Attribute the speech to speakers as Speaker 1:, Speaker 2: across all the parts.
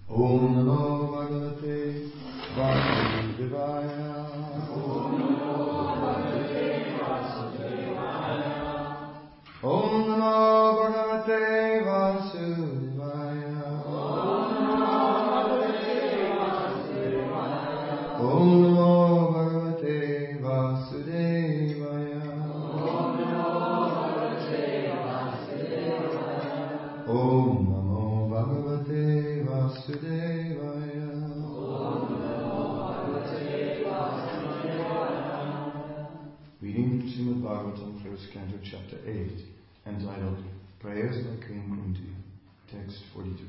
Speaker 1: Om Namo Bhagavate Vasudevaya. Om Namo Bhagavate Vasudevaya. Om Namo Bhagavate Vasudevaya. Om Namo Bhagavate Vasudevaya. Om Namo Bhagavate Vasudevaya. Reading from Srimad Bhagavatam, 1st Canto, Chapter 8, entitled Prayers by Queen Kunti, Text 42.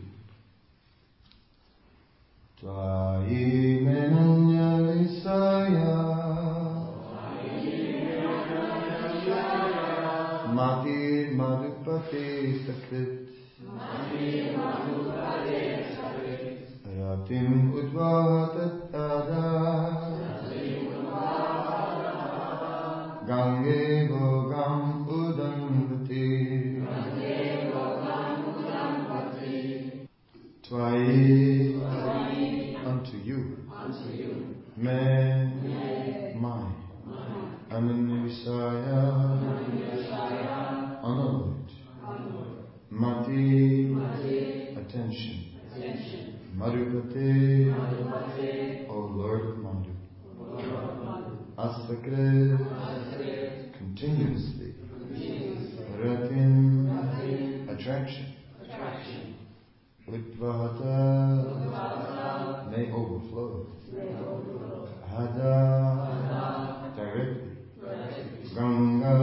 Speaker 1: Tvayi menanya visaya Mati madhupate sakrit Ratim udvatat tada Gange Bhogam Udamvati Twayi unto you me mine Ananya Visaya unalloyed Mati attention Madhupate O Lord of Madhu Asakrit continuously Ratin attraction Udvahata may overflow Hada directly Ganga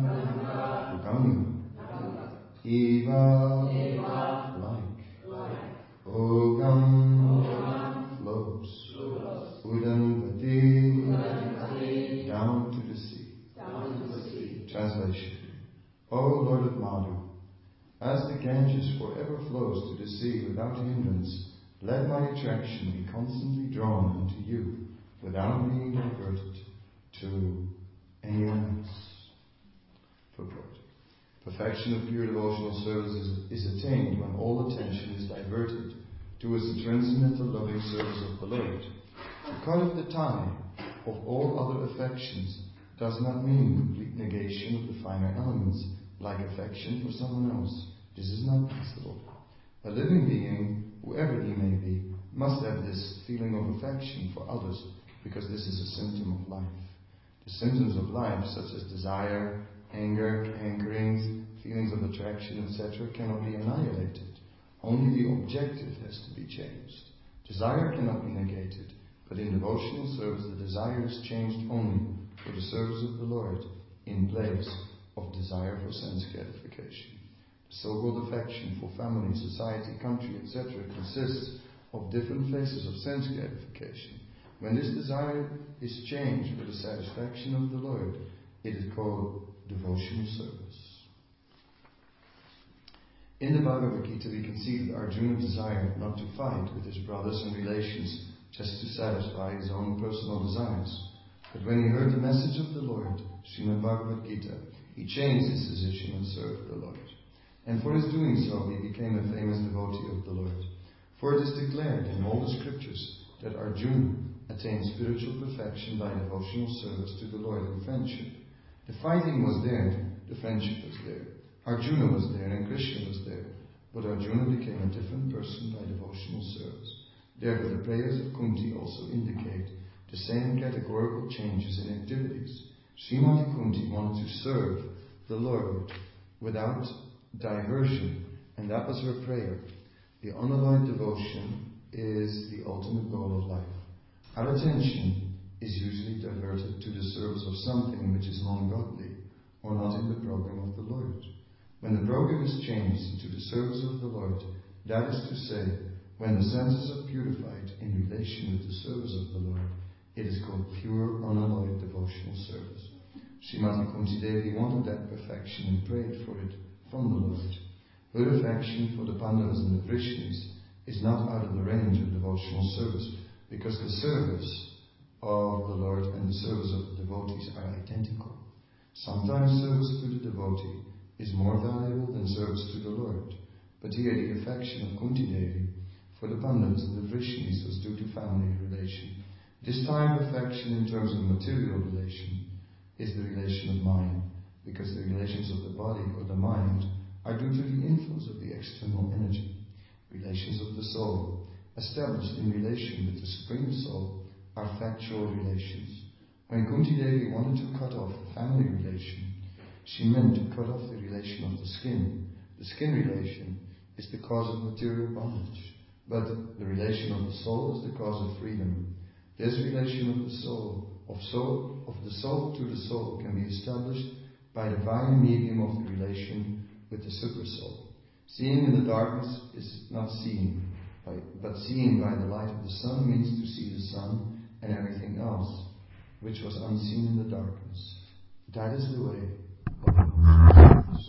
Speaker 1: Eva like Ogam flows Udamvati down to the sea. Translation. O Lord of Madhu, as the Ganges forever flows to the sea without hindrance, let my attraction be constantly drawn unto you without being diverted to anyone else. Purport. Perfection of pure devotional service is attained when all attention is diverted towards the transcendental loving service of the Lord. To cut off the tie of all other affections does not mean complete negation of the finer elements, like affection for someone else. This is not possible. A living being, whoever he may be, must have this feeling of affection for others, because this is a symptom of life. The symptoms of life, such as desire, anger, hankerings, feelings of attraction, etc., cannot be annihilated. Only the objective has to be changed. Desire cannot be negated, but in devotional service the desire is changed only for the service of the Lord, in place of desire for sense gratification. The so-called affection for family, society, country, etc. consists of different phases of sense gratification. When this desire is changed for the satisfaction of the Lord, it is called devotional service. In the Bhagavad Gita we can see that Arjuna desired not to fight with his brothers and relations just to satisfy his own personal desires. But when he heard the message of the Lord, Srimad Bhagavad Gita, he changed his decision and served the Lord. And for his doing so, he became a famous devotee of the Lord. For it is declared in all the scriptures that Arjuna attained spiritual perfection by devotional service to the Lord in friendship. The fighting was there, the friendship was there. Arjuna was there and Krishna was there. But Arjuna became a different person by devotional service. Therefore the prayers of Kunti also indicate the same categorical changes in activities. Srimati Kunti wanted to serve the Lord without diversion, and that was her prayer. The unalloyed devotion is the ultimate goal of life. Our attention is usually diverted to the service of something which is non-godly or not in the program of the Lord. When the program is changed into the service of the Lord, that is to say, when the senses are purified in relation with the service of the Lord, it is called pure, unalloyed devotional service. Srimati Kunti Devi wanted that perfection and prayed for it from the Lord. Her affection for the Pandavas and the Vrishnis is not out of the range of devotional service, because the service of the Lord and the service of the devotees are identical. Sometimes service to the devotee is more valuable than service to the Lord. But here the affection of Kunti Devi for for the Pandits and the Vrishnis was due to family relation. This type of affection in terms of material relation is the relation of mind, because the relations of the body or the mind are due to the influence of the external energy. Relations of the soul, established in relation with the Supreme Soul, are factual relations. When Kunti Devi wanted to cut off the family relation, she meant to cut off the relation of the skin. The skin relation is the cause of material bondage, but the relation of the soul is the cause of freedom. This relation of the soul, of the soul to the soul, can be established by the via medium of the relation with the super soul. Seeing in the darkness is not seeing, but seeing by the light of the sun means to see the sun and everything else, which was unseen in the darkness. That is the way of darkness.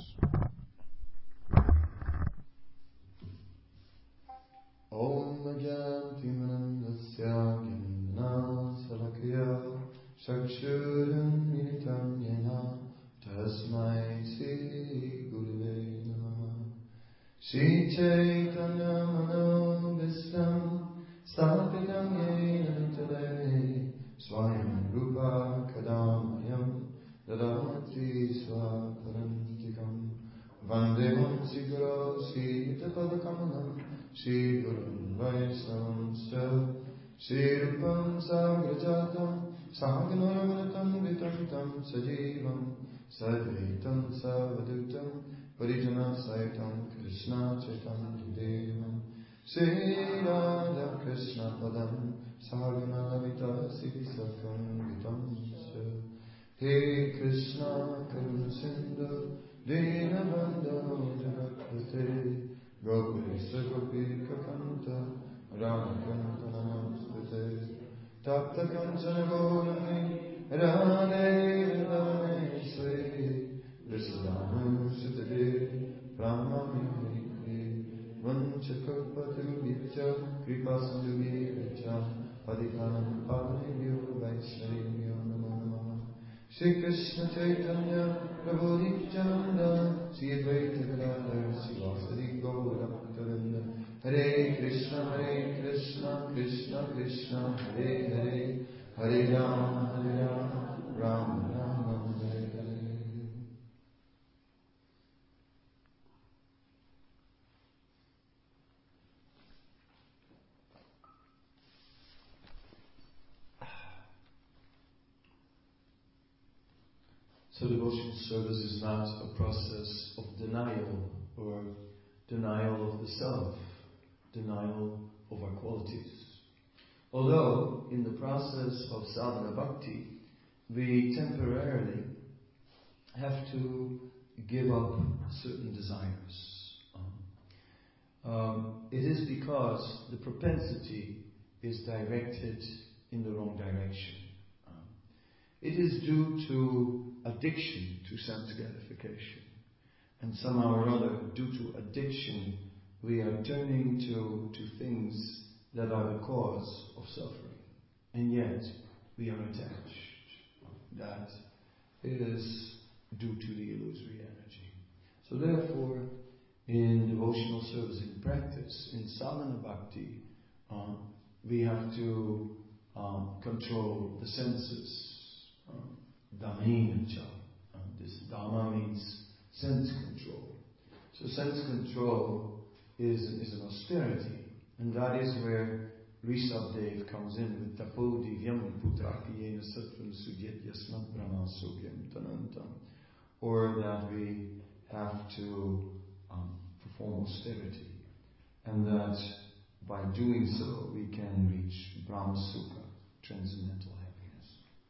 Speaker 1: Om Janti Manandasya Gnana Salakya Sakshuran Militam Yena Tasmai Sri Gurave Namaha Sri Chaitanya Mano Vistam Stapitam Yena Tale Swayam Rupa Kadamayam Dadamati Swaparantikam Vandeham Siguro Sitapadakamanam Shri Gurun Vaisnavamsya Shri Rupam Sagrajatam Saganarvanatam Vitamtam Sajivam Sadvaitam Savadutam Parijana Saitam Krishna Chaitanya Devam Shri Radha Krishna Padam Sagana Lavita Siddhi Sakam Vitamsya He Krishna Karuna Sindhu Dinabandhu Janakvate Gopisa Gopika Kanta Radhakanta Namaste Tapta Kanchana Gaurani Radhe Radhe Sri Vishwadhanu Sutade Brahmami Vanchakalpatu Vitya Kripa Sandhugi Vitya Padikana Pavanibhyo Vaishnavibhyo Namo Namaha Shri Krishna Chaitanya Prabhu Nityananda Shri Advaita Gadadhar Srivasadi Gaura Bhaktavinda Hare Krishna Krishna Krishna Hare Hare Hare Rama Rama Rama Hare Hare.
Speaker 2: So devotional service is not a process of denial or denial of the self, denial of our qualities. Although in the process of sadhana bhakti, we temporarily have to give up certain desires. It is because the propensity is directed in the wrong direction. It is due to addiction to sense gratification. And somehow or other, due to addiction, we are turning to things that are the cause of suffering. And yet, we are attached. That is due to the illusory energy. So therefore, in devotional service, in practice, in sadhana bhakti, we have to control the senses. Dhamma. This dhamma means sense control. So sense control is an austerity, and that is where Rishabdev comes in with tapo divyam putrapiyena sattvam sudyat yasmat brahma sogyam tanantam, or that we have to perform austerity, and that by doing so we can reach Brahma Sukha, transcendental happiness.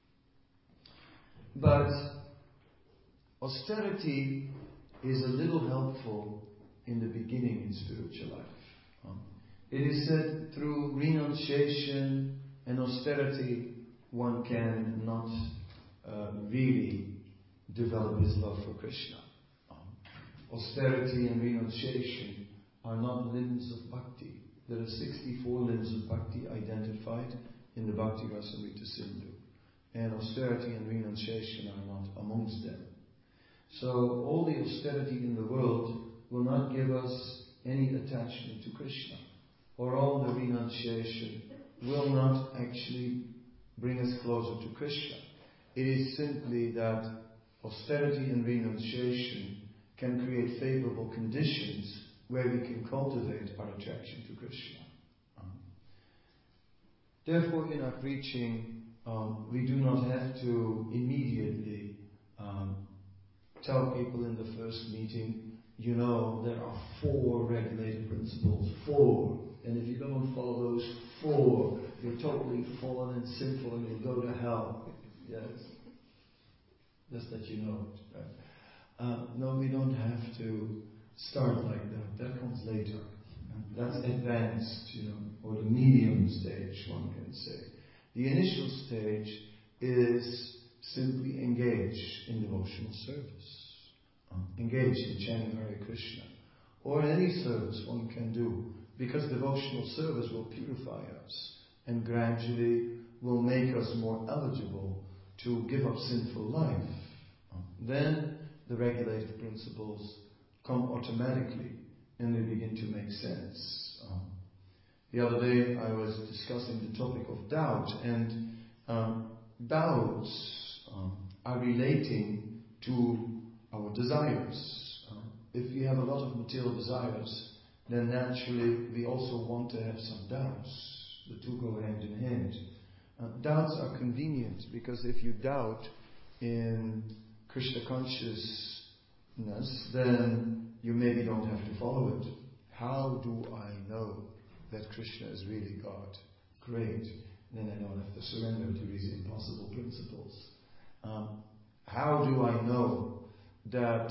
Speaker 2: But austerity is a little helpful in the beginning in spiritual life. It is said through renunciation and austerity one can not really develop his love for Krishna. Austerity and renunciation are not limbs of bhakti. There are 64 limbs of bhakti identified in the Bhakti Rasamrita Sindhu, and austerity and renunciation are not amongst them. So all the austerity in the world will not give us any attachment to Krishna, or all renunciation will not actually bring us closer to Krishna. It is simply that austerity and renunciation can create favorable conditions where we can cultivate our attraction to Krishna. Therefore, in our preaching, we do not have to immediately tell people in the first meeting, there are 4 regulated principles. 4. And if you don't follow those 4, you're totally fallen and sinful and you'll go to hell. Yes. Just that you know it. Right? No, we don't have to start like that. That comes later. That's advanced, or the medium stage, one can say. The initial stage is simply engage in devotional service. Engage in chanting Hare Krishna. Or any service one can do. Because devotional service will purify us and gradually will make us more eligible to give up sinful life. Then the regulative principles come automatically and they begin to make sense. The other day I was discussing the topic of doubt, and doubts are relating to our desires. If we have a lot of material desires, then naturally we also want to have some doubts. The two go hand in hand. Doubts are convenient because if you doubt in Krishna consciousness, then you maybe don't have to follow it. How do I know that Krishna is really God? Great. Then I don't have to surrender to these impossible principles. How do I know that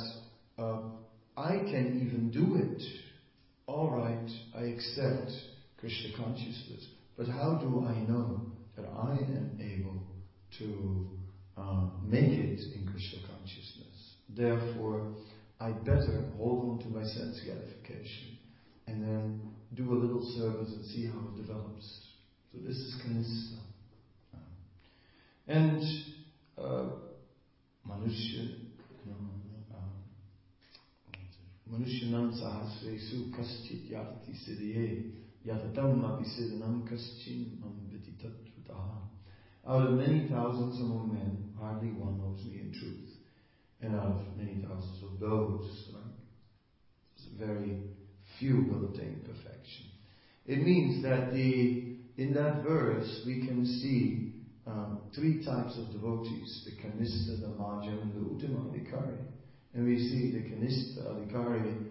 Speaker 2: I can even do it? Alright, I accept Krishna consciousness. But how do I know that I am able to make it in Krishna consciousness? Therefore, I better hold on to my sense gratification and then do a little service and see how it develops. So this is kanista. And Manushanam sahasresu kaschit yatati siddhye yatatam abhisiddhanam kaschin amvititattvataha. Out of many thousands among men, hardly one knows me in truth. And out of many thousands of those, very few will attain perfection. It means that in that verse we can see 3 types of devotees: the Kanista, the Madhyam, and the Uttama Adhikari. And we see the Kanista Adhikari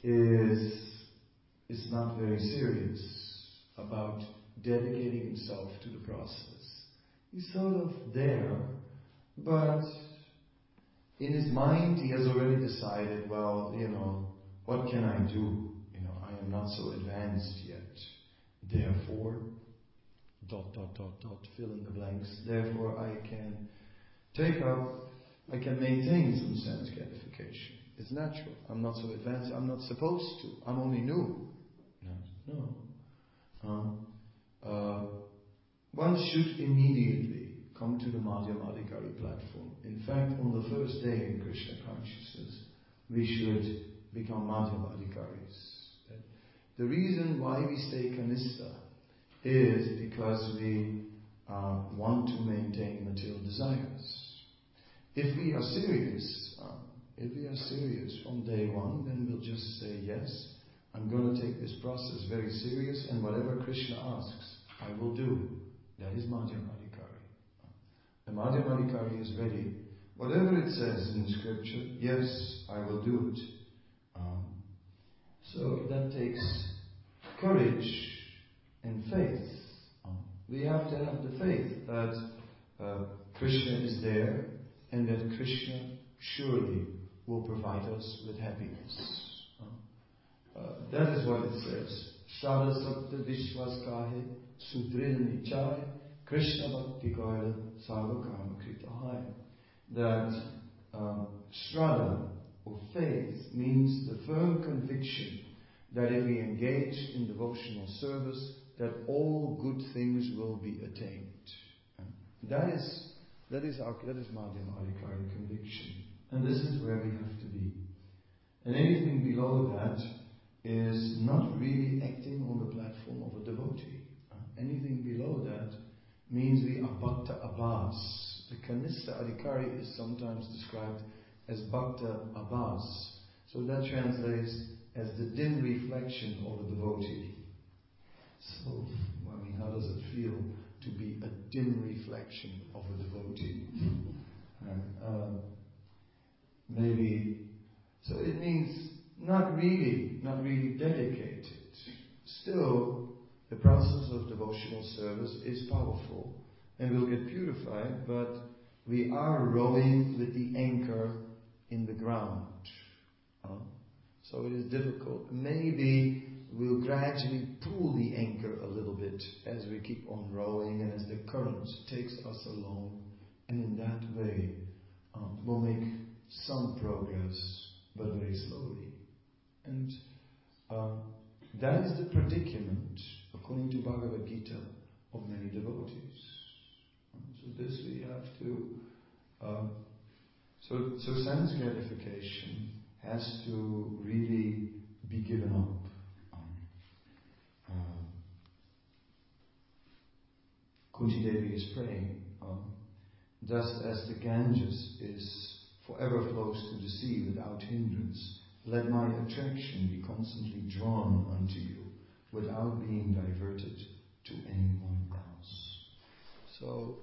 Speaker 2: is not very serious about dedicating himself to the process. He's sort of there, but in his mind he has already decided, what can I do? I am not so advanced yet. Therefore, ... fill in the blanks. Therefore, I can maintain some sense gratification. It's natural. I'm not so advanced. I'm not supposed to. I'm only new. No. One should immediately come to the Madhyam Adhikari platform. In fact, on the first day in Krishna consciousness, we should become Madhyam Adhikaris. The reason why we stay Kanista is because we want to maintain material desires. If we are serious from day one, then we'll just say, yes, I'm going to take this process very serious, and whatever Krishna asks, I will do. That is Madhyam Adhikari. The Madhyam Adhikari is ready. Whatever it says in the scripture, yes, I will do it. So that takes courage and faith. We have to have the faith that Krishna is there and that Krishna surely will provide us with happiness. That is what it says. Shraddha Sapta Vishwas Kahe Sudrida Nichai Krishna Bhakti Kaila Sarvakama Kritahaya. That Shraddha or faith means the firm conviction that if we engage in devotional service, that all good things will be attained. That is Madhyam Adhikari conviction. And this is where we have to be. And anything below that is not really acting on the platform of a devotee. Abbas. The Kanistha Adhikari is sometimes described as Bhakta Abbas. So that translates as the dim reflection of a devotee. So, how does it feel to be a dim reflection of a devotee? Maybe, so it means not really dedicated. Still, the process of devotional service is powerful and will get purified, but we are rowing with the anchor in the ground. So it is difficult. Maybe we'll gradually pull the anchor a little bit as we keep on rowing and as the current takes us along. And in that way, we'll make some progress, but very slowly. And that is the predicament, according to Bhagavad Gita, of many devotees. So this we have to... So sense gratification has to really be given up. Kunti Devi is praying, just as the Ganges forever flows to the sea without hindrance, let my attraction be constantly drawn unto you without being diverted to anyone else. So,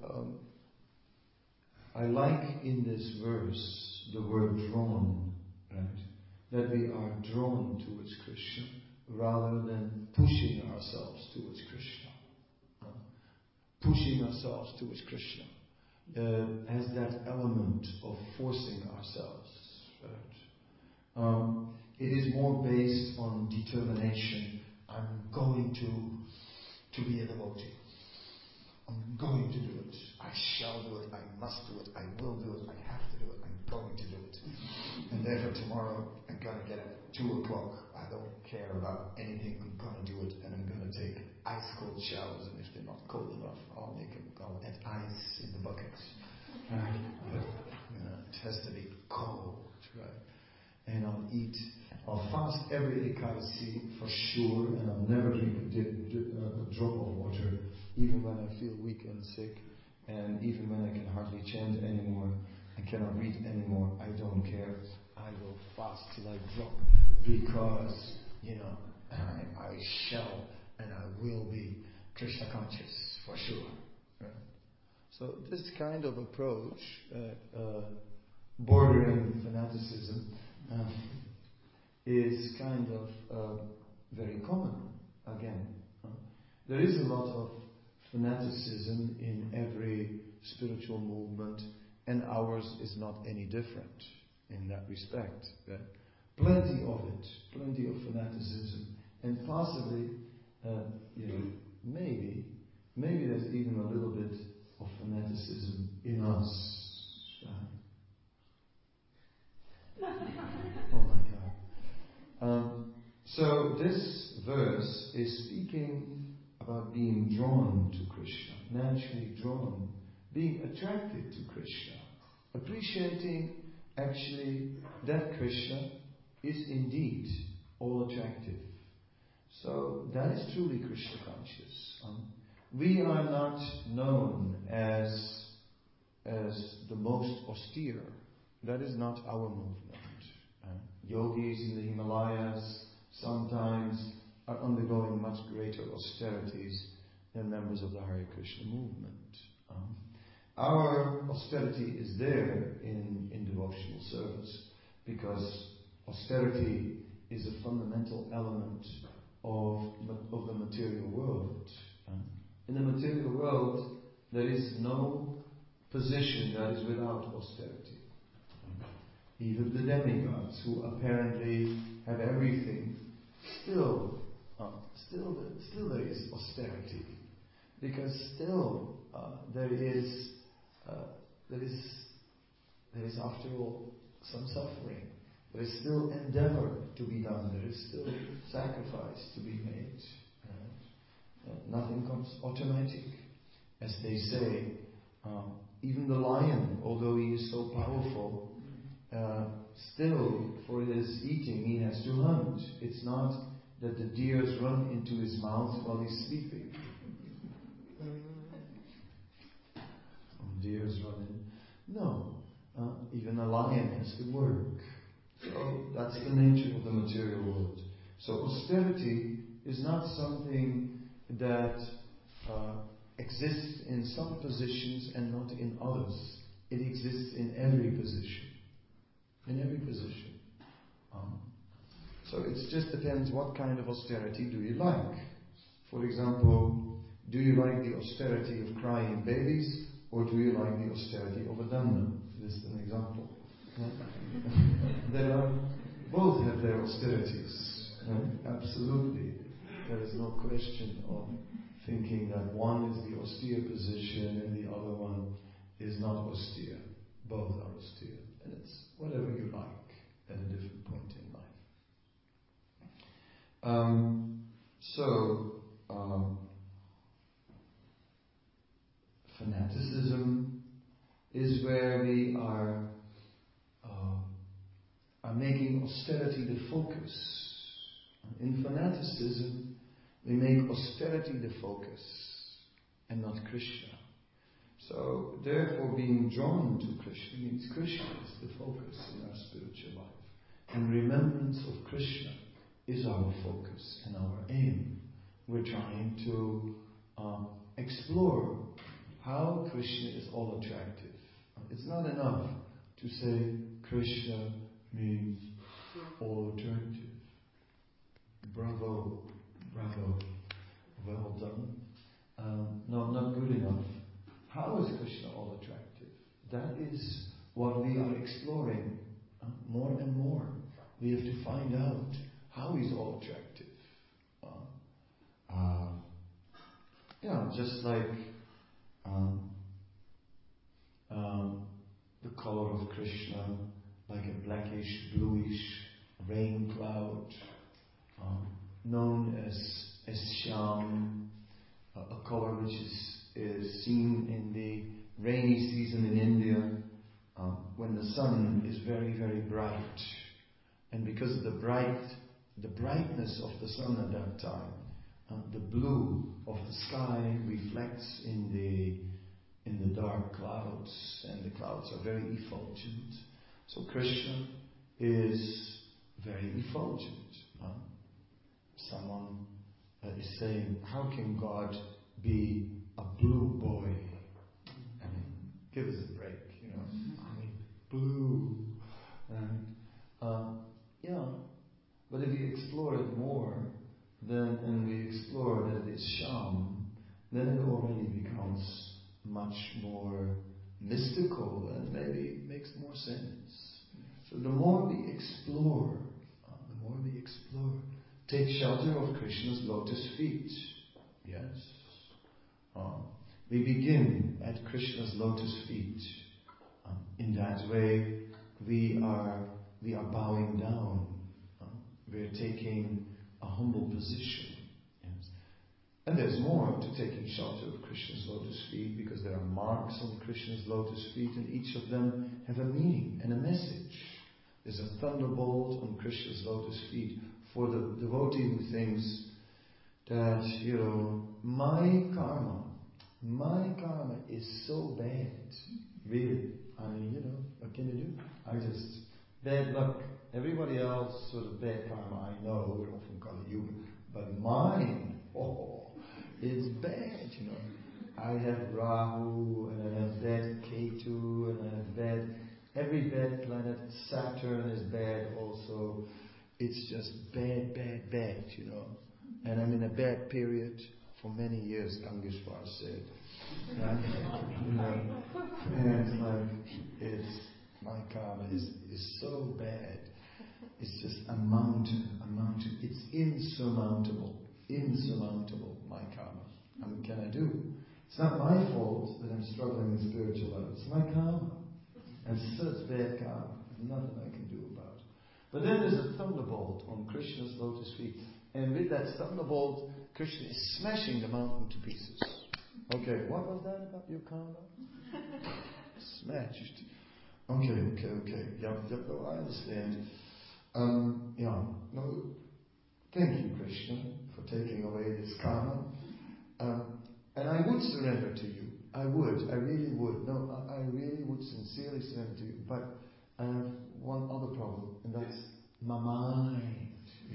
Speaker 2: I like in this verse the word drawn, right? That we are drawn towards Krishna rather than pushing ourselves towards Krishna. Pushing ourselves towards Krishna has that element of forcing ourselves, right? It is more based on determination. I'm going to be a devotee. I'm going to do it. I shall do it. I must do it. I will do it. I have to do it. I'm going to do it. And therefore tomorrow I'm going to get up at 2 o'clock. I don't care about anything. I'm going to do it. And I'm going to take ice cold showers. And if they're not cold enough, I'll add ice in the bucket. Right? But, it has to be cold, right? And I'll fast every Ekadasi for sure, and I'll never drink a drop of water, even when I feel weak and sick, and even when I can hardly chant anymore, I cannot read anymore, I don't care. I will fast till I drop, because, I shall and I will be Krishna conscious for sure. Right? So this kind of approach, bordering fanaticism, is kind of very common again. There is a lot of fanaticism in every spiritual movement, and ours is not any different in that respect. Right? Plenty of it, plenty of fanaticism, and possibly, maybe there's even a little bit of fanaticism in us. Oh my God. So this verse is speaking about being drawn to Krishna, naturally drawn, being attracted to Krishna, appreciating actually that Krishna is indeed all attractive. So that is truly Krishna conscious. We are not known as the most austere. That is not our movement. Yogis in the Himalayas sometimes are undergoing much greater austerities than members of the Hare Krishna movement. Our austerity is there in devotional service, because austerity is a fundamental element of the material world. In the material world, there is no position that is without austerity. Even the demigods, who apparently have everything, still there is austerity, because still there is after all some suffering. There is still endeavor to be done. There is still sacrifice to be made. Nothing comes automatic, as they say. Even the lion, although he is so powerful, still for his eating he has to hunt. It's not that the deers run into his mouth while he's sleeping. has to work. So that's the nature of the material world. So austerity is not something that exists in some positions and not in others. It exists in every position. In every position. So it just depends what kind of austerity do you like. For example, do you like the austerity of crying babies, or do you like the austerity of a dum-dum? This is an example. Both have their austerities. Absolutely. There is no question of thinking that one is the austere position and the other one is not austere. Both are austere. And it's whatever you like at a different point in life. Fanaticism is where we are making austerity the focus. In fanaticism, we make austerity the focus and not Krishna. So, therefore, being drawn to Krishna means Krishna is the focus in our spiritual life. And remembrance of Krishna is our focus and our aim. We're trying to explore how Krishna is all attractive. It's not enough to say Krishna means all attractive. Bravo, bravo, well done. No, not good enough. How is Krishna all attractive? That is what we are exploring more and more. We have to find out how he's all attractive. Just like the color of Krishna, like a blackish, bluish rain cloud, known as Shyam, a color which is seen in the rainy season in India, when the sun is very, very bright. And because of the brightness of the sun at that time, the blue of the sky reflects in the dark clouds, and the clouds are very effulgent. So Krishna is very effulgent. Someone is saying, how can God be a blue boy? I mean, give us a break, I mean, blue. But if you explore it more, and we explore that it is Shyam, then it already becomes much more mystical and maybe makes more sense. So the more we explore, take shelter of Krishna's lotus feet. Yes. We begin at Krishna's lotus feet. In that way, we are bowing down. We're taking a humble position. Yes. And there's more to taking shelter of Krishna's lotus feet, because there are marks on Krishna's lotus feet, and each of them have a meaning and a message. There's a thunderbolt on Krishna's lotus feet for the devotee who thinks that, my karma is so bad. Really. I mean, what can you do? Bad luck. Everybody else sort of bad karma, I know, we're often called Yuga. But mine, it's bad, I have Rahu, and I have bad Ketu, and I have bad, every bad planet, Saturn is bad also. It's just bad, And I'm in a bad period for many years, Gangeshwar said. And my karma is so bad. It's just a mountain. It's insurmountable, my karma. What can I do? It's not my fault that I'm struggling in spiritual life. It's my karma. And such bad karma. There's nothing I can do about it. But then there's a thunderbolt on Krishna's lotus feet. And with that thunderbolt, Krishna is smashing the mountain to pieces. Okay, what was that about your karma? Smashed. Okay. Yeah, I understand. Thank you, Krishna, for taking away this karma. And I would surrender to you. I really would. No, I really would sincerely surrender to you. But I have one other problem, and that's my mind.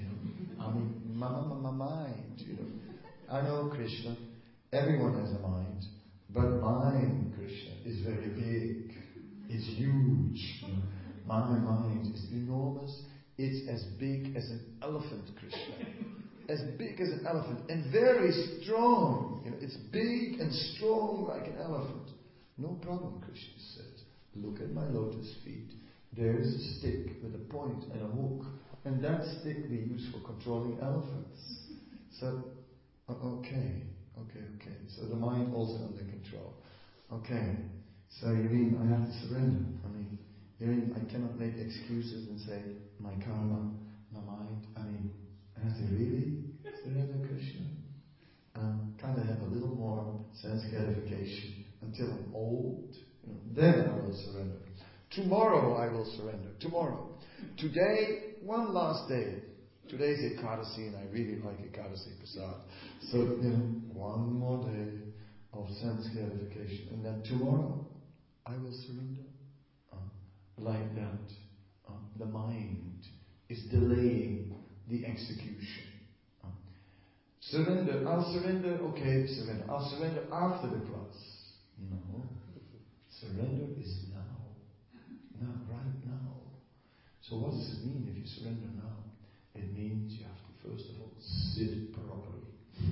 Speaker 2: My mind. I know Krishna. Everyone has a mind, but mine, Krishna, is very big. It's huge. My mind is enormous. It's as big as an elephant, Krishna. As big as an elephant, and very strong. It's big and strong like an elephant. No problem, Krishna says. Look at my lotus feet. There's a stick with a point and a hook, and that stick we use for controlling elephants. So, okay. So the mind also under control. Okay. So you mean I have to surrender? You mean I cannot make excuses and say my karma, my mind? I have to really surrender, Krishna? Kind of have a little more sense gratification until I'm old. Then I will surrender. Tomorrow I will surrender. Tomorrow. Today, one last day. Today's Ekadasi, and I really like Ekadasi Prasad. So, one more day of sense gratification. And then tomorrow, I will surrender. Like that. The mind is delaying the execution. Surrender. I'll surrender. Okay, surrender. I'll surrender after the class. No. Surrender is now. Right now. So what does it mean if you surrender now? It means you have to first of all sit properly.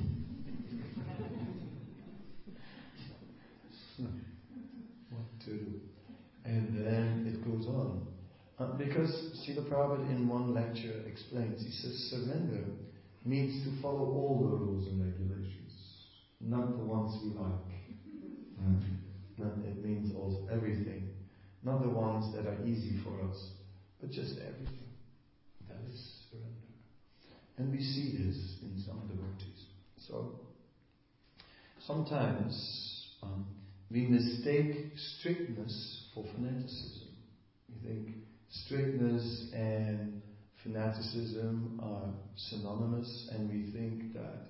Speaker 2: What to do? And then it goes on. Because Srila Prabhupada in one lecture explains, he says surrender means to follow all the rules and regulations, not the ones we like. It means also everything. Not the ones that are easy for us, but just everything. That is surrender. And we see this in some devotees. So, sometimes we mistake strictness for fanaticism. We think strictness and fanaticism are synonymous, and we think that,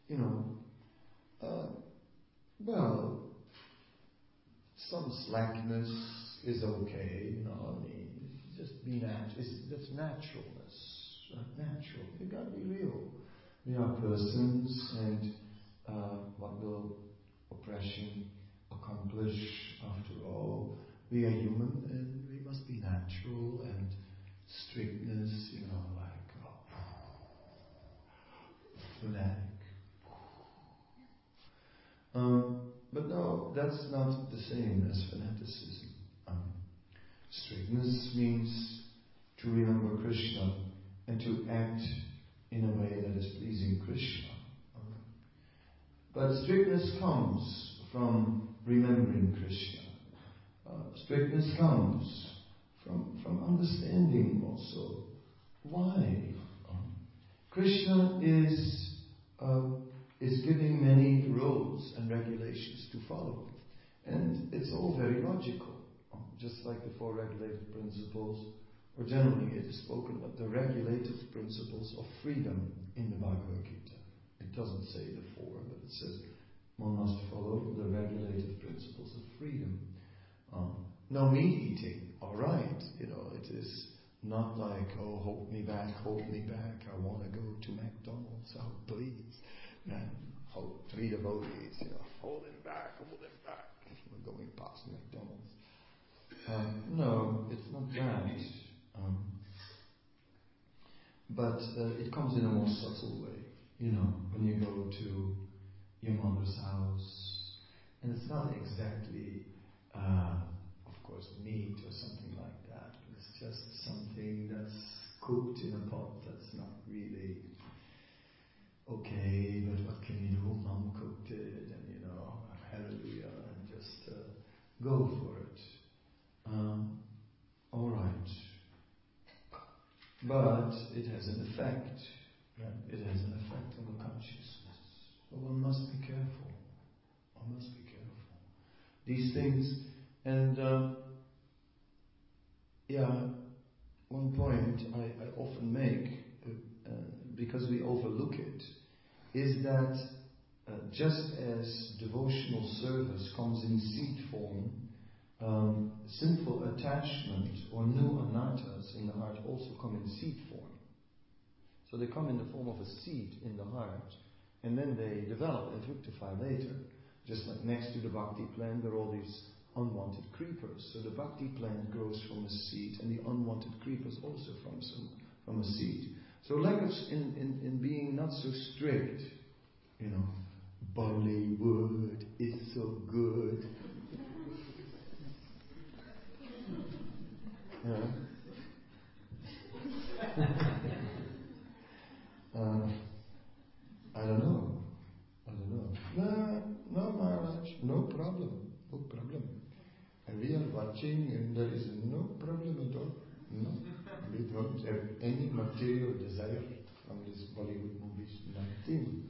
Speaker 2: some slackness is okay, just be natural. That's naturalness, natural. You gotta be real. We are persons, and what will oppression accomplish after all? We are human, and we must be natural, and strictness, fanatic. But no, that's not the same as fanaticism. Strictness means to remember Krishna and to act in a way that is pleasing Krishna. But strictness comes from remembering Krishna. Strictness comes from understanding also why. Krishna is giving many rules and regulations to follow. And it's all very logical. Just like the 4 regulative principles, or generally it is spoken about the regulative principles of freedom in the Bhagavad Gita. It doesn't say the 4, but it says one must follow the regulative principles of freedom. No meat eating, alright, it is not like, oh, hold me back, I want to go to McDonald's, oh please. And 3 devotees, hold him back, we're going past McDonald's. No, it's not that. But it comes in a more subtle way. When you go to your mother's house, and it's not exactly, of course, meat or something like that. It's just something that's cooked in a pot that's not really okay, but what can you do? Mom cooked it, and hallelujah, and just go for it. Alright. But it has an effect. Right? It has an effect on the consciousness. So one must be careful. These things, and one point I often make, because we overlook it, is that just as devotional service comes in seed form, sinful attachment or new anattas in the heart also come in seed form. So they come in the form of a seed in the heart, and then they develop and fructify later. Just like next to the bhakti plant, there are all these unwanted creepers. So the bhakti plant grows from a seed, and the unwanted creepers also from a seed. So like us in being not so strict, Bollywood is so good. I don't know. No, Maharaj, no problem. And we are watching, and there is no problem at all. No, we don't have any material desire from these Bollywood movies. Nothing.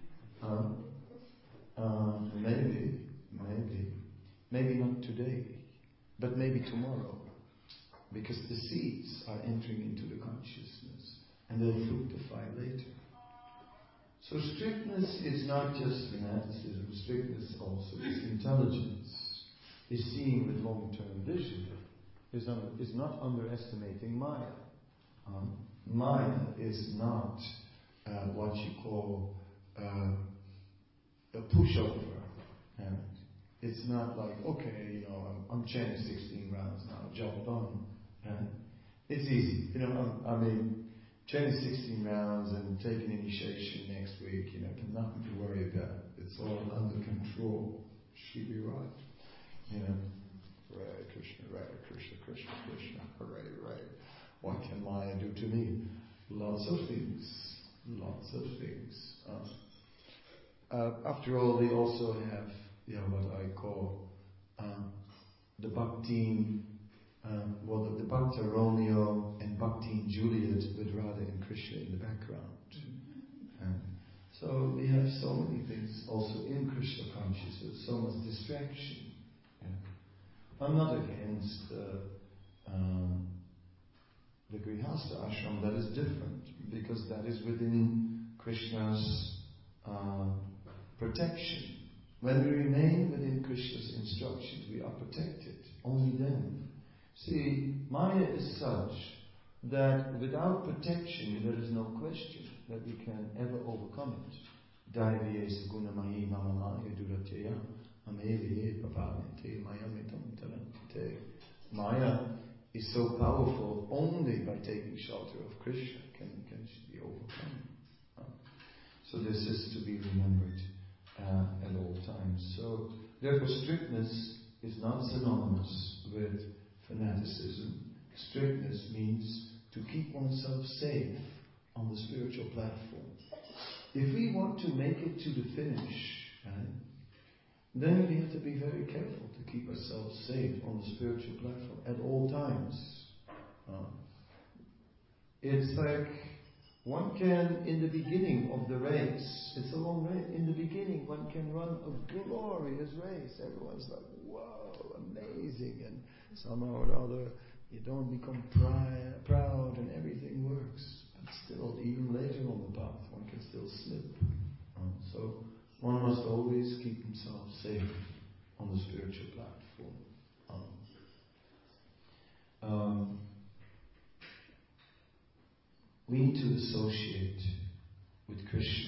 Speaker 2: Maybe not today, but maybe tomorrow, because the seeds are entering into the consciousness, and they'll fructify later. So strictness is not just fanaticism. Strictness also is intelligence. Is seeing with long-term vision. Is not underestimating Maya. Maya is not what you call a pushover. It's not like, okay, I'm chanting 16 rounds now, job done. It's easy. Chanting 16 rounds and taking initiation next week, nothing to worry about. It's all under control. She'll be right. Hare Krishna, Krishna Krishna, Hare. What can Maya do to me? Lots of things. After all, they also have, what I call the Bhakti, the Bhakta Romeo and Bhakti Juliet with Radha and Krishna in the background. So we have so many things also in Krishna consciousness, so much distraction. I'm not against the Grihastha ashram. That is different, because that is within Krishna's protection. When we remain within Krishna's instructions, we are protected. Only then. See, Maya is such that without protection, there is no question that we can ever overcome it. Daivye saguna mahi mamamaya duratyaya ameliye papamite mayamitam talante. Maya is so powerful, only by taking shelter of Krishna can she be overcome. So this is to be remembered at all times. So therefore strictness is not synonymous with fanaticism. Strictness means to keep oneself safe on the spiritual platform. If we want to make it to the finish, then we have to be very careful to keep ourselves safe on the spiritual platform at all times. It's like one can, in the beginning of the race, it's a long race, in the beginning one can run a glorious race. Everyone's like, whoa, amazing, and somehow or other you don't become proud and everything works. But still, even later on the path, one can still slip. So one must always keep himself safe on the spiritual platform. We need to associate with Krishna.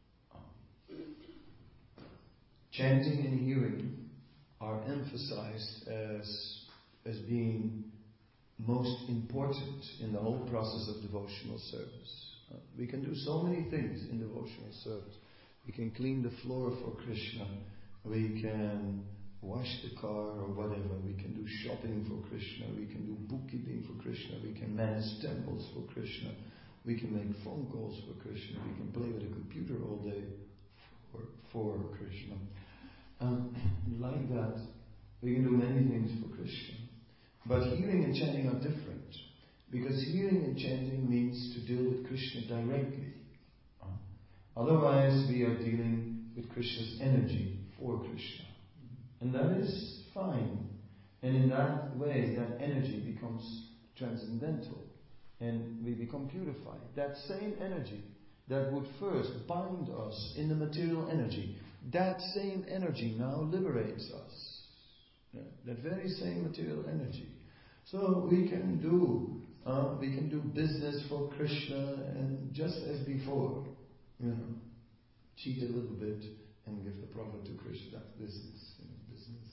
Speaker 2: Chanting and hearing are emphasized as being most important in the whole process of devotional service. We can do so many things in devotional service. We can clean the floor for Krishna. We can wash the car or whatever. We can do shopping for Krishna. We can do bookkeeping for Krishna. We can manage temples for Krishna. We can make phone calls for Krishna. We can play with a computer all day for Krishna. Like that, we can do many things for Krishna. But hearing and chanting are different. Because hearing and chanting means to deal with Krishna directly. Otherwise, we are dealing with Krishna's energy for Krishna. And that is fine. And in that way, that energy becomes transcendental. And we become purified. That same energy that would first bind us in the material energy, that same energy now liberates us. That very same material energy. So we can do business for Krishna, and just as before, cheat a little bit and give the profit to Krishna. That's business, business.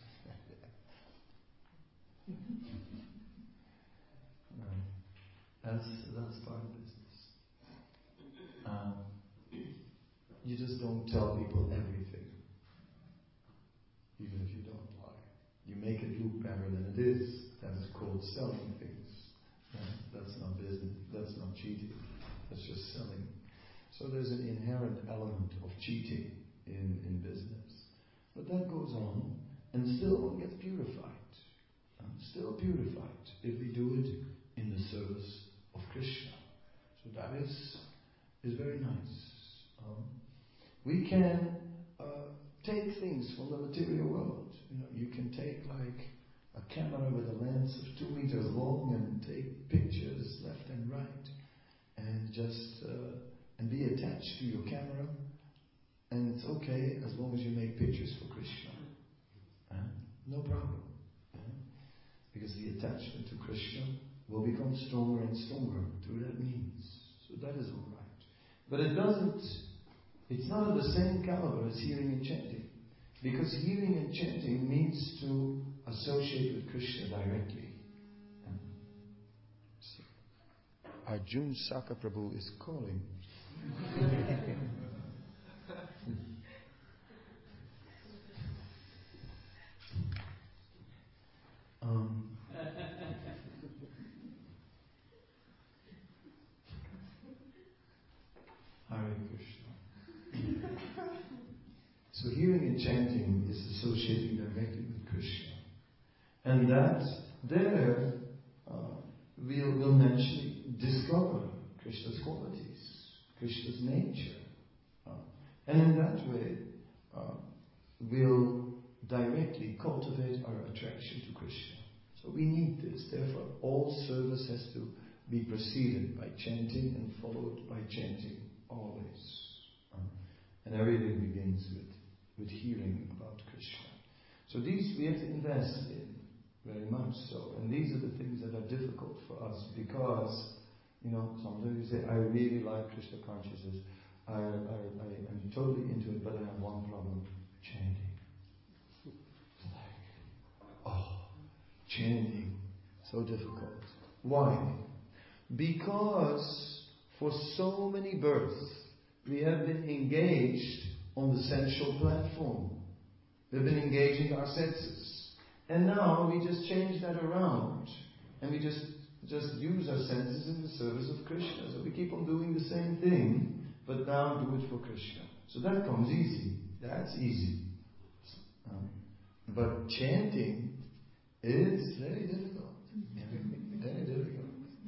Speaker 2: That's part of business. You just don't tell people everything, even if you don't lie. You make it look better than it is. That is called selling things. That's not business. That's not cheating. That's just selling. So there's an inherent element of cheating in business. But that goes on, and still one gets purified. Still purified if we do it in the service of Krishna. So that is very nice. We can take things from the material world. You can take like a camera with a lens of 2 meters long and take pictures left and right, and just and be attached to your camera, and it's okay as long as you make pictures for Krishna. No problem. Because the attachment to Krishna will become stronger and stronger through that means. So that is all right. But it's not of the same caliber as hearing and chanting. Because hearing and chanting means to associate with Krishna directly. So, Arjun Saka Prabhu is calling. Hare Krishna. So hearing and chanting is associating directly with Krishna. And that there we'll naturally discover Krishna's qualities, Krishna's nature. And in that way we'll directly cultivate our attraction to Krishna. So we need this. Therefore, all service has to be preceded by chanting and followed by chanting always. And everything begins with hearing about Krishna. So these we have to invest in, very much so. And these are the things that are difficult for us because, sometimes you say, I really like Krishna consciousness. I'm totally into it, but I have one problem, chanting. Chanting, so difficult. Why? Because for so many births we have been engaged on the sensual platform. We've been engaging our senses. And now we just change that around. And we just use our senses in the service of Krishna. So we keep on doing the same thing, but now do it for Krishna. So that comes easy. That's easy. But chanting is very difficult. Very difficult.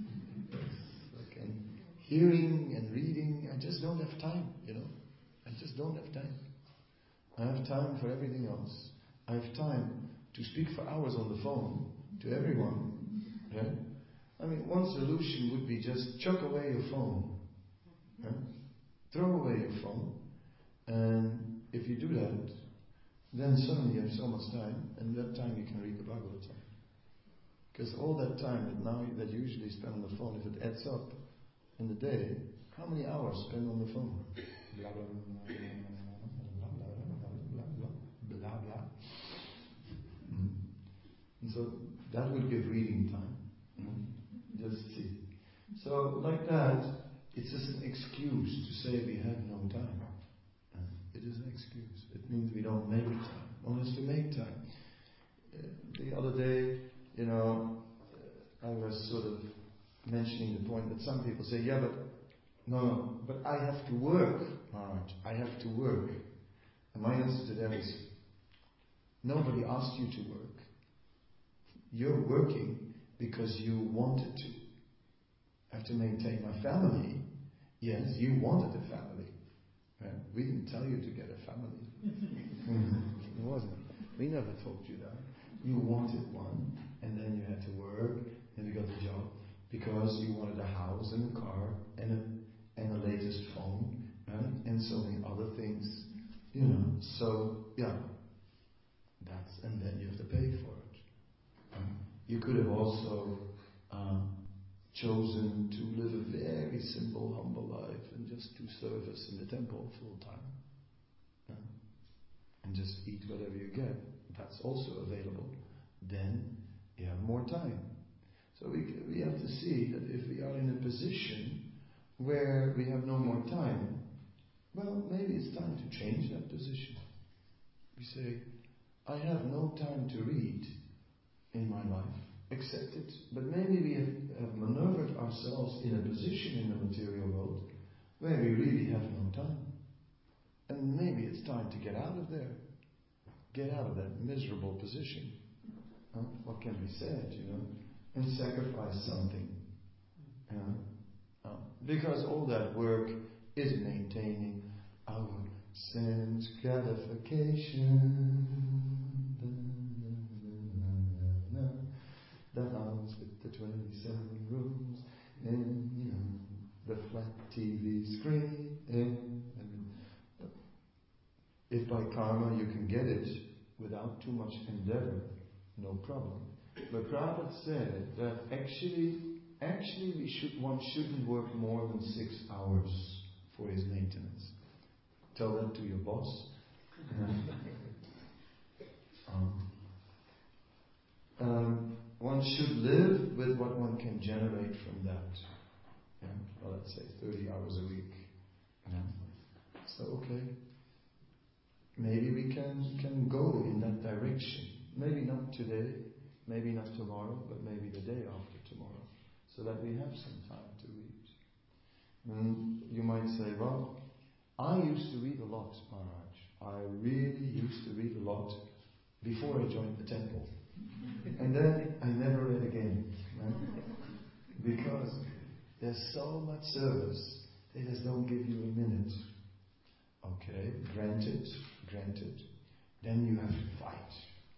Speaker 2: And hearing and reading, I just don't have time, I just don't have time. I have time for everything else. I have time to speak for hours on the phone to everyone. One solution would be just chuck away your phone. Throw away your phone. And if you do that, then suddenly you have so much time, and that time you can read the Bhagavatam. Because all that time that you usually spend on the phone, if it adds up in the day, how many hours spent on the phone? Blah, blah, blah, blah, blah, blah, blah. And so that would give reading time. Just see. So like that, it's just an excuse to say we have no time. It is an excuse. It means we don't make time. One has to make time. The other day, I was sort of mentioning the point that some people say, yeah, but I have to work. Alright, I have to work. And my answer to them is, nobody asked you to work. You're working because you wanted to. I have to maintain my family. Yes, you wanted a family. We didn't tell you to get a family. It wasn't. We never told you that. You wanted one, and then you had to work, and you got a job, because you wanted a house and a car, and a latest phone, right? And so many other things. So, yeah. And then you have to pay for it. You could have also chosen to live a very simple, humble life and just do service in the temple full time. And just eat whatever you get. That's also available. Then you have more time. So we have to see that if we are in a position where we have no more time, well, maybe it's time to change that position. We say, I have no time to read in my life. Accept it. But maybe we have maneuvered ourselves in a position in the material world where we really have no time. And maybe it's time to get out of there. Get out of that miserable position. What can be said, and sacrifice something. Because all that work is maintaining our sense gratification. The house with the 27 rooms and, the flat TV screen. If by karma you can get it without too much endeavor, no problem. But Prabhupada said that actually one shouldn't work more than 6 hours for his maintenance. Tell that to your boss. One should live with what one can generate from that. Well, let's say 30 hours a week. So, okay. Maybe we can go in that direction. Maybe not today, maybe not tomorrow, but maybe the day after tomorrow, so that we have some time to read. And you might say, well, I used to read a lot, Maharaj. I really used to read a lot before I joined the temple. And then I never read again. Because there's so much service, they just don't give you a minute. Okay, granted. Then you have to fight.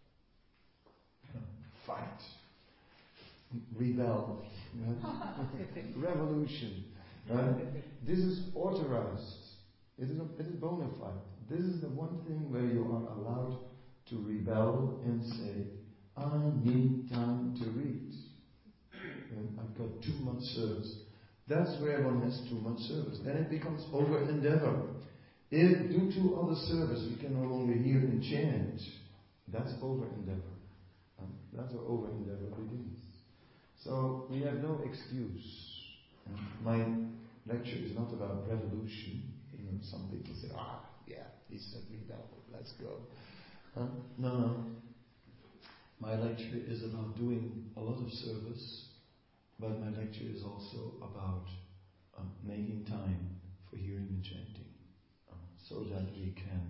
Speaker 2: Rebel. Revolution. This is authorized. It is bona fide. This is the one thing where you are allowed to rebel and say, I need time to read. I've got too much service. That's where one has too much service. Then it becomes over-endeavor. If due to other service we can no longer hear and chant, that's over-endeavor. That's where over-endeavor begins. So we have no excuse. My lecture is not about revolution. Some people say, he said rebel, let's go. No. My lecture is about doing a lot of service, but my lecture is also about making time for hearing and chanting, so that we can,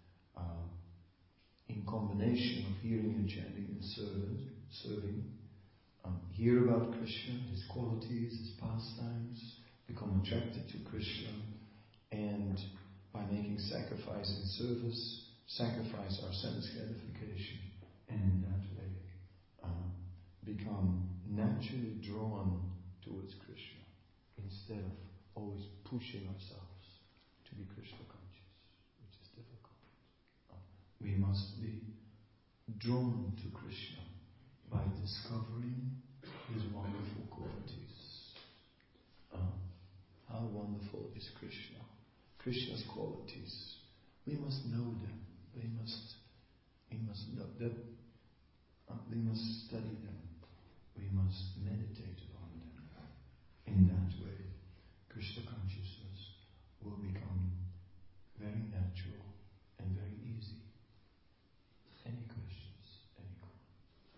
Speaker 2: in combination of hearing and chanting and serving, hear about Krishna, His qualities, His pastimes, become attracted to Krishna, and by making sacrifice in service, sacrifice our sense gratification, and in that way become naturally drawn towards Krishna, instead of always pushing ourselves to be Krishna conscious, which is difficult. We must be drawn to Krishna by discovering His wonderful qualities. How wonderful is Krishna? Krishna's qualities. We must know them. We must know them. We must study them. We must meditate upon them. In that way, Krishna consciousness will become very natural and very easy. Any questions? Any comments?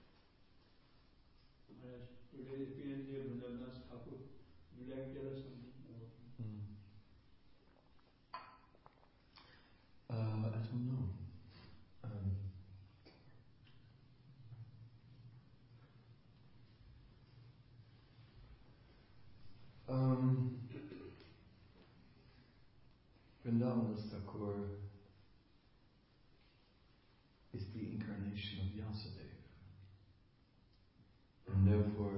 Speaker 3: Maharaj, today appearance here, Vrindavan Thakur. Would you like to tell us something more?
Speaker 2: I don't know. Vrindavan Thakur is the incarnation of Vyasadeva. And therefore,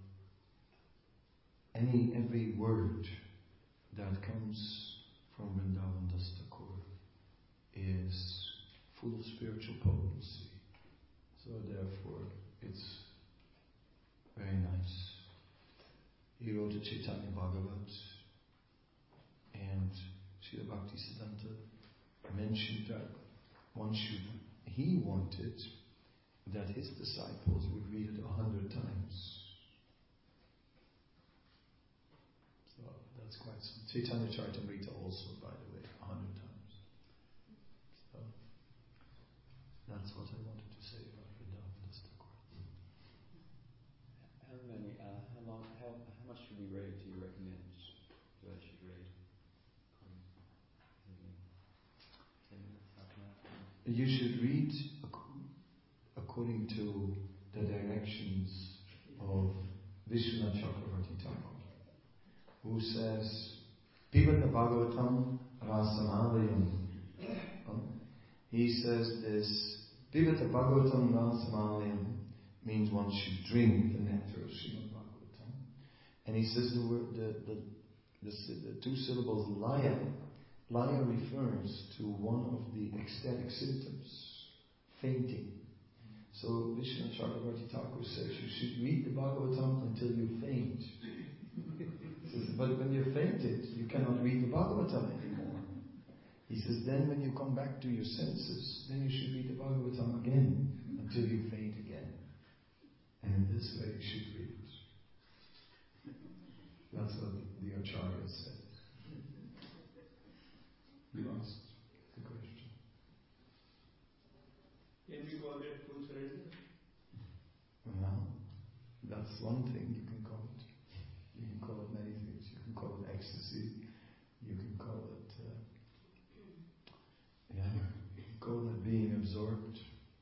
Speaker 2: every word that comes from Vrindavan Thakur is full of spiritual potency. So therefore, it's very nice. He wrote a Chaitanya Bhagavat, and Srila Bhaktisiddhanta mentioned that he wanted that his disciples would read it 100 times. So that's quite some. Chaitanya Charitamrita also, by the way, 100 times. So that's what I wanted to say about Vrindavan Thakur.
Speaker 4: How much should we read? Do you recommend that I should read? 10 minutes, half an hour?
Speaker 2: You should read according to the directions of Vishwanath Chakravarti Thakur, who says, Pibata Bhagavatam Rasamalayam. He says this, Pibata Bhagavatam Rasamalayam means one should drink the nectar of Srimad Bhagavatam. And he says the word, the two syllables laya. Laya refers to one of the ecstatic symptoms, fainting. So Vishwanath Chakravarti Thakur says you should read the Bhagavatam until you faint. But when you're fainted, you cannot read the Bhagavatam anymore. He says then when you come back to your senses, then you should read the Bhagavatam again until you faint again. And in this way you should read it. That's what the Acharya said. You asked the question.
Speaker 3: Can we call it full surrender?
Speaker 2: Well, that's one thing you can call it. You can call it many things. You can call it ecstasy. You can call it, you can call it being absorbed.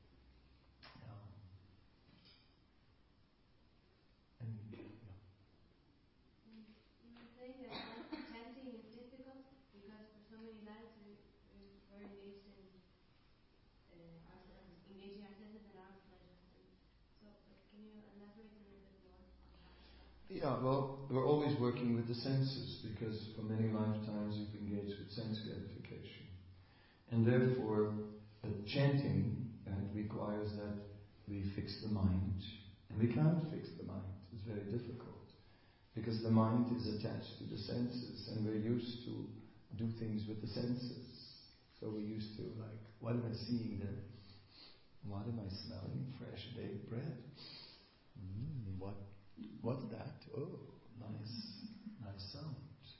Speaker 2: Yeah, well, we're always working with the senses because for many lifetimes you've engaged with sense gratification. And therefore, chanting requires that we fix the mind. And we can't fix the mind. It's very difficult. Because the mind is attached to the senses and we're used to do things with the senses. So we're used to what am I seeing there? What am I smelling? Fresh baked bread. What's that? Oh, nice sound.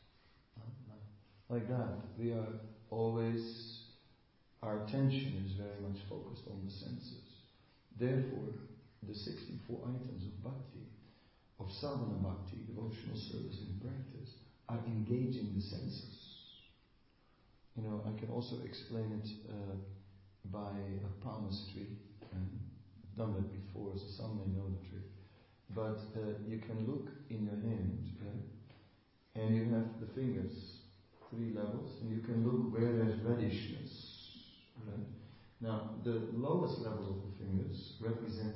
Speaker 2: Like that. We are always, our attention is very much focused on the senses. Therefore, the 64 items of bhakti, of sadhana bhakti, devotional service and practice, are engaging the senses. I can also explain it by a palmistry. I've done that before, so some may know the trick. But you can look in your hand, and you have the fingers, 3 levels, and you can look where there's reddishness. Right? Now, the lowest level of the fingers represents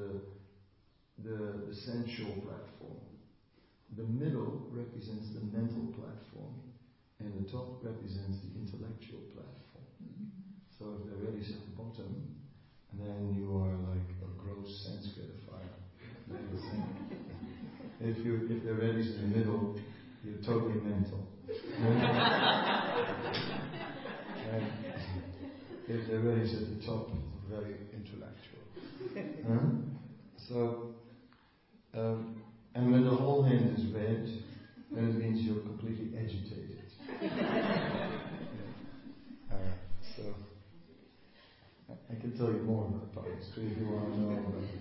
Speaker 2: the sensual platform. The middle represents the mental platform, and the top represents the intellectual platform. So if the reddish at the bottom, then you are like a gross sense gratifier. If the red is in the middle, you're totally mental. And if the red is at the top, very intellectual. And when the whole hand is red, then it means you're completely agitated. So I can tell you more about palmistry if you want to know about it.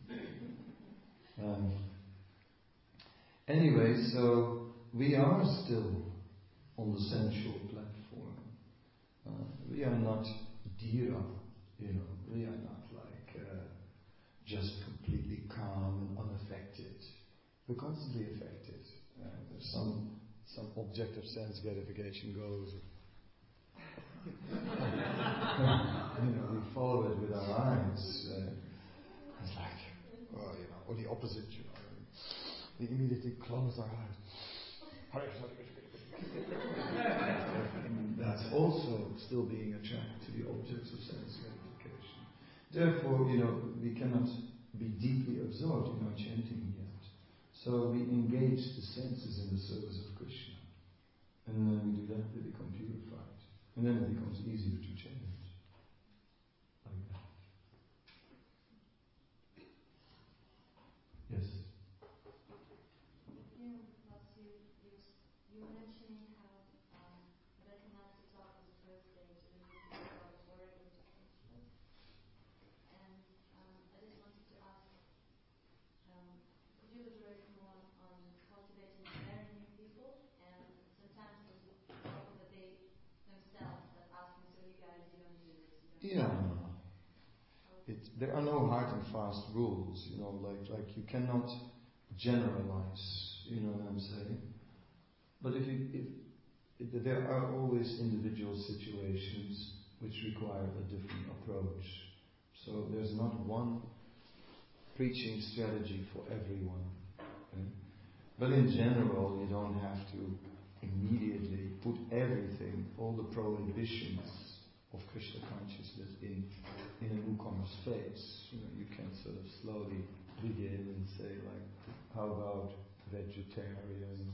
Speaker 2: Anyway, so we are still on the sensual platform. We are not dhira, we are not just completely calm and unaffected. We're constantly affected. If some object of sense gratification goes, we follow it with our eyes. It's like, or the opposite, we immediately close our eyes. That's also still being attracted to the objects of sense gratification. Therefore, we cannot be deeply absorbed in our chanting yet. So we engage the senses in the service of Krishna. And then we do that, they become purified. And then it becomes easier to chant. Like that. Yes?
Speaker 5: You were mentioning how recognized yourself as a first stage and then you yourself as regular teachers. And I just wanted to ask, could you elaborate more on cultivating very new people? And sometimes there's a problem that they themselves are asking, so you guys, you don't do this, you don't do that.
Speaker 2: There are no hard and fast rules, like you cannot generalize, you know what I'm saying? But if there are always individual situations which require a different approach. So there's not one preaching strategy for everyone. Okay? But in general, you don't have to immediately put everything, all the prohibitions of Krishna consciousness in a newcomer's face. You can sort of slowly begin and say, like, how about vegetarian?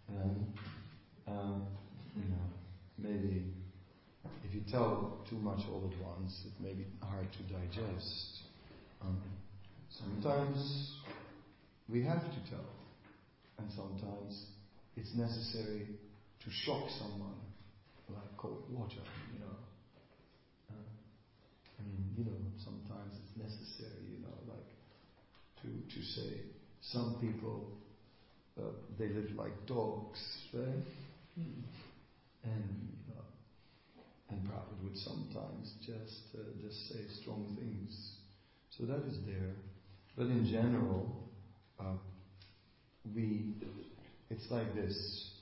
Speaker 2: Maybe if you tell too much all at once, it may be hard to digest. Sometimes we have to tell, and sometimes it's necessary to shock someone, like cold water. Sometimes it's necessary, like to say some people they live like dogs, right? And Prabhupada would sometimes just say strong things. So that is there. But in general, it's like this.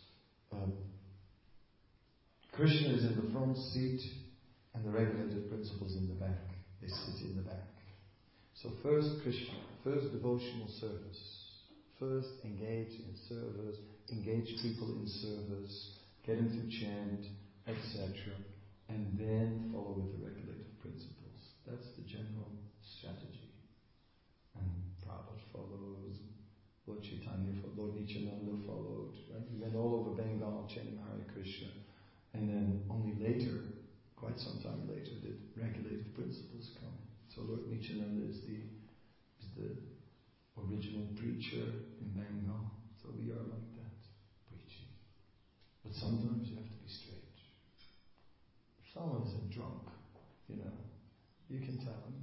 Speaker 2: Krishna is in the front seat and the regulative principles in the back. They sit in the back. So first Krishna, first devotional service. First engage in service, engage people in service, get them to chant, etc. And then follow with the regulative principles. That's the general strategy. And Prabhupada follows, Lord Chaitanya followed, Lord Nityananda followed, right? We went all over Bengal chanting Hare Krishna. And then only later, quite some time later, did regulative principles come. So Lord Nityananda is the original preacher in Bengal. So we are like that, preaching. But sometimes you have to be straight. If someone is a drunk, you can tell him.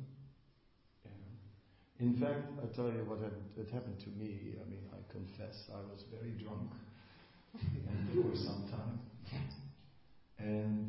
Speaker 2: In fact, I tell you what happened to me. I confess I was very drunk for some time. And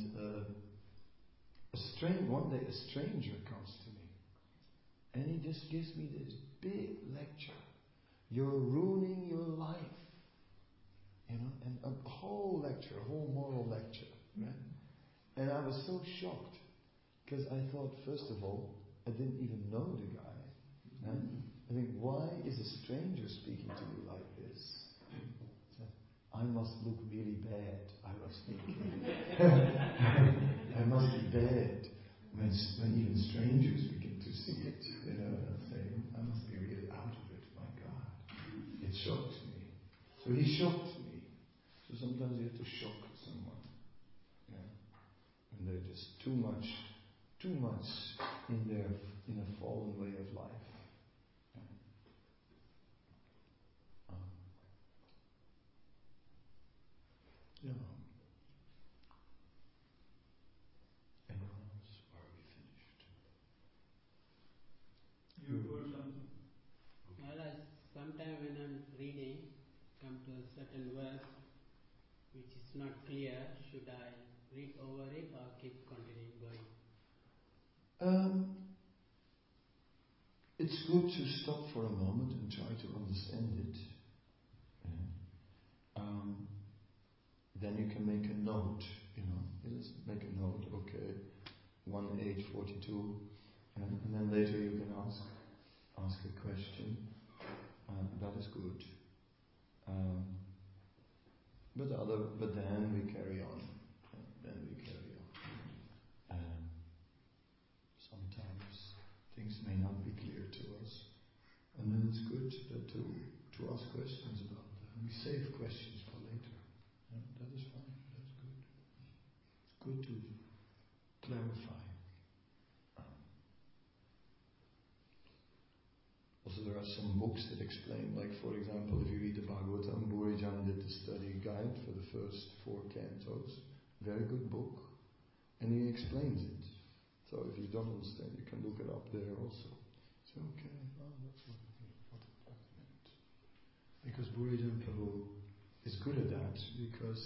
Speaker 2: one day a stranger comes to me and he just gives me this big lecture. You're ruining your life. And a whole lecture, a whole moral lecture. Right? And I was so shocked because I thought, first of all, I didn't even know the guy. Right? I think, why is a stranger speaking to me like this? I must look really bad, I was thinking. I must be bad when even strangers begin to see it. I'm saying, I must be really out of it, my God. It shocked me. So he shocked me. So sometimes you have to shock someone. And they're just too much in a fallen way of life. Yeah. Anyone else? Or are we finished?
Speaker 3: You heard something?
Speaker 6: Maharaj, sometime when I'm reading, come to a certain verse which is not clear, should I read over it or keep continuing going?
Speaker 2: It's good to stop for a moment and try to understand it. Then you can make a note, You just make a note, okay, 1:42, and then later you can ask a question. That is good. But then we carry on. Sometimes things things may not be clear to us. And then it's good to ask questions about them. We save questions for later. Yeah, that is fine. That's good. It's good to clarify. Also, there are some books that explain, like for example, if you read the Bhagavatam, Burijan did the study guide for the first 4 cantos. Very good book. And he explains it. So if you don't understand, you can look it up there also. It's okay. Oh, that's what that meant. Because Burijan Prabhu is good at that, because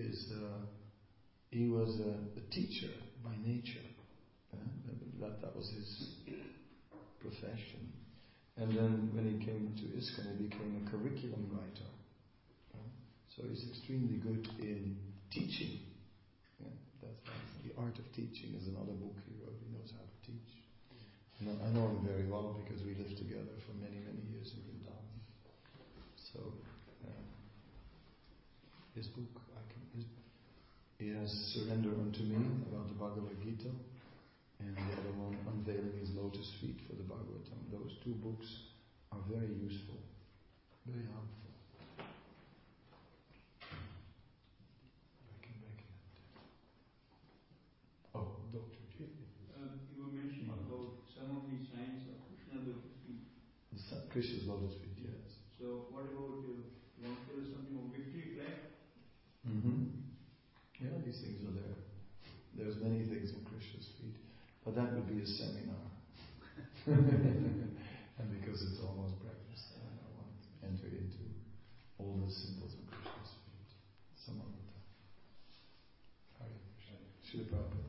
Speaker 2: he was a teacher by nature. That was his profession. And then when he came to ISKCON, he became a curriculum writer. So he's extremely good in teaching. That's The Art of Teaching is another book he wrote. He knows how to teach. I know him very well because we lived together for many, many years in Vrindavan. So his book, he has Surrender Unto Me about the Bhagavad Gita. And the other one, Unveiling His Lotus Feet for the Bhagavatam. Those 2 books are very useful, very helpful. I can recommend it. Oh, Dr. J.
Speaker 3: You were mentioning about some of the signs of Krishna lotus feet.
Speaker 2: Krishna's lotus feet, yes.
Speaker 3: So what about, you want to tell us something of victory flag?
Speaker 2: Yeah, these things are there. There's many things in Krishna's feet. But that would be a seminar. And because it's almost breakfast, I don't want to enter into all the symbols of Krishna's feet. Some other time. Hare Krishna. Srila Prabhupada.